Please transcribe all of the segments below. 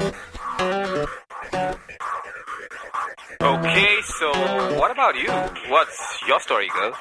Okay, so what about you? What's your story, girl?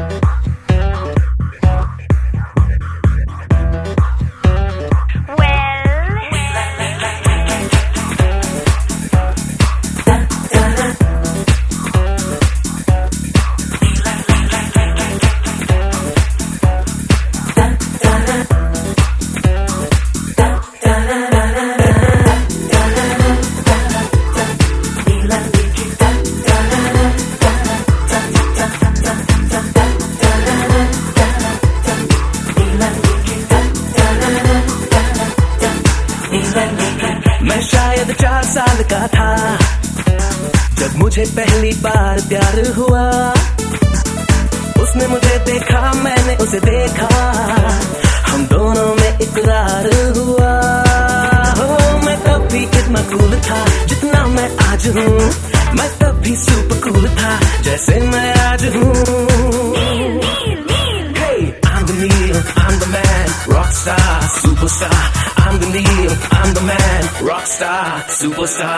मैं शायद 4 साल का था जब मुझे पहली बार प्यार हुआ। उसने मुझे देखा, मैंने उसे देखा, हम दोनों में इकरार हुआ। हो मैं तब भी इतना कूल था जितना मैं आज हूँ। मैं तब भी सुपर कूल था जैसे मैं आज हूँ। I'm the Neil, I'm the man, rockstar, superstar. I'm the Neil, I'm the man, rockstar, superstar.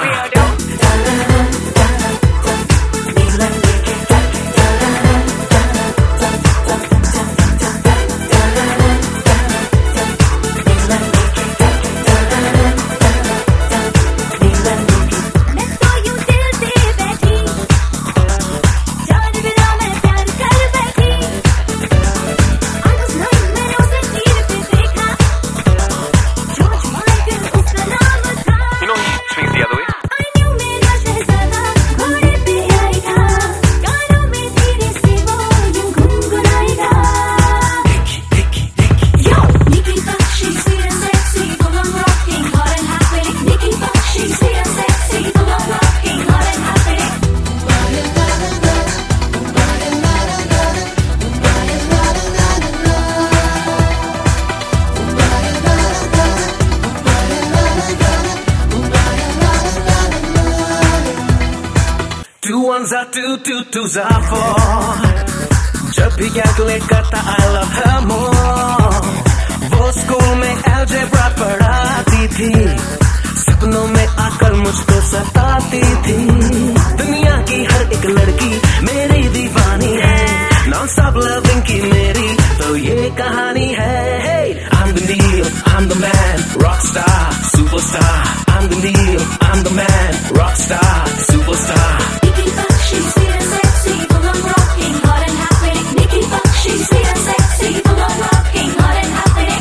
Two ones are two, two twos are four. जब भी कैलकुलेट करता I love her more. वो school में अलजेब्रा पढ़ाती थी, सपनों में आकर मुझको सताती थी। दुनिया की हर एक लड़की मेरी दीवानी है, नॉन स्टॉप लविंग की मेरी तो ये कहानी है। Hey, I'm the Neil, I'm the man, rockstar, superstar. I'm the Neil, I'm the man, rockstar, superstar. She's sweet and sexy, full on rocking, hot and happening. Nikki Buck, she's sweet and sexy, full on rocking, hot and happening.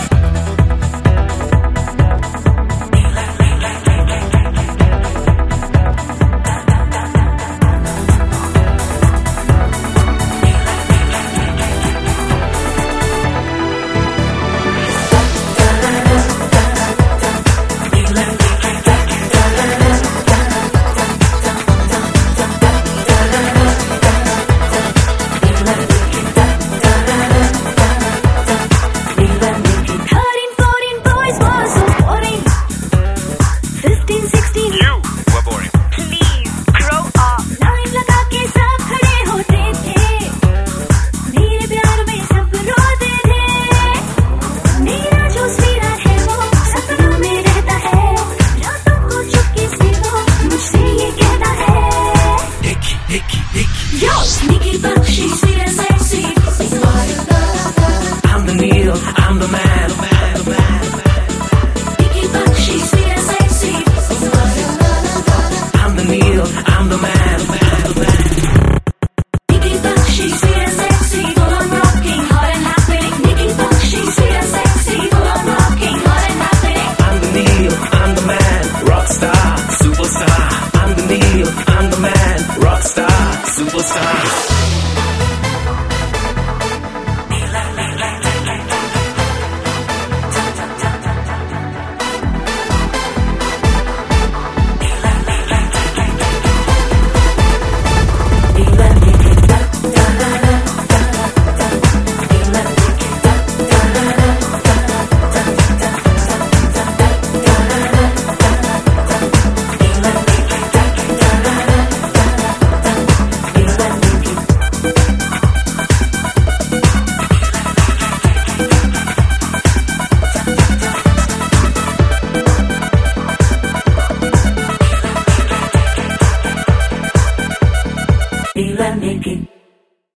and Nikki.